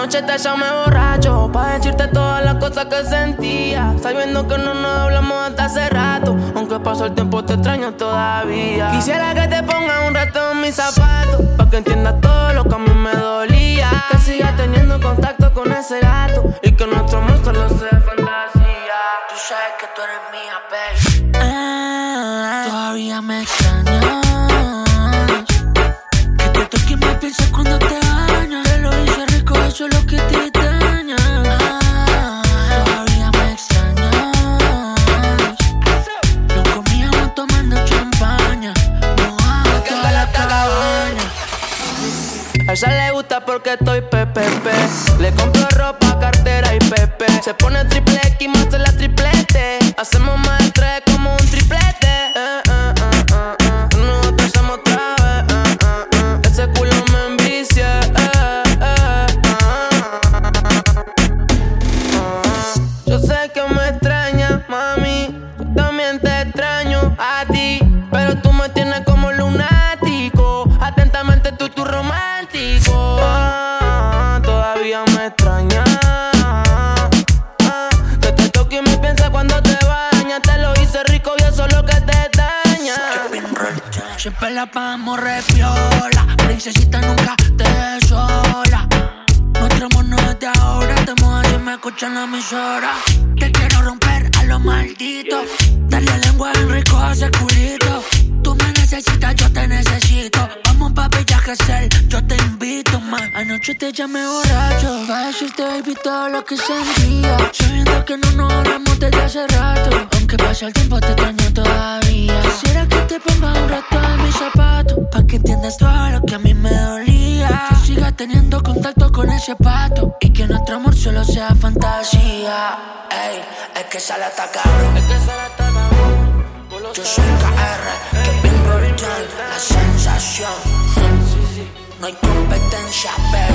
Anoche te llamé borracho pa' decirte todas las cosas que sentía, sabiendo que no nos hablamos hasta hace rato. Aunque pasó el tiempo te extraño todavía. Quisiera que te pongas un rato en mis zapatos, pa' que entiendas todo lo que a mí me dolía. Que sigas teniendo contacto con ese gato y que nuestro amor solo sea fantasía. Tú sabes que tú eres mía, babe. Todavía me extrañas. Que te toque y me piensas cuando te bañas. Te lo hice rico, eso es lo que te daña. Todavía me extrañas. Nos comíamos tomando champaña, mojado toda la cabaña. A ella le gusta porque estoy PPP. Le compro ropa, cartera y pepe. Se pone triple X más en la triplete. Hacemos más de 3 como un triplete. Nos besamos otra vez. Ese culo me envicia. Yo sé que me extrañas, mami. Yo también te extraño a ti. Pero tú me tienes como lunático. Atentamente tú romántico. Todavía me extrañas. Que te toque y me piensa cuando te bañas. Te lo hice rico y eso es lo que te daña. Siempre la pasamos re piola. Princesita, nunca te dejes sola. Nuestro amor no es de ahora. Te mojas si me escuchan la emisora. Te quiero romper a lo maldito. Darle lengua bien rico a ese culito. Tú me necesitas, yo te necesito. Vamos pa' Villagesell, yo te invito, man. Anoche te llamé borracho pa' decirte, baby, todo lo que sentía, sabiendo que no nos hablamos desde hace rato. Aunque pase el tiempo te extraño todavía. Quisiera que te pongas un rato en mis zapatos, pa' que entiendas todo lo que a mí me dolía. Que sigas teniendo contacto con ese pato y que nuestro amor solo sea fantasía. Ey, es que sale hasta cabrón. Yo soy KR, Kevin Roldán, la sensación. No hay competencia, baby.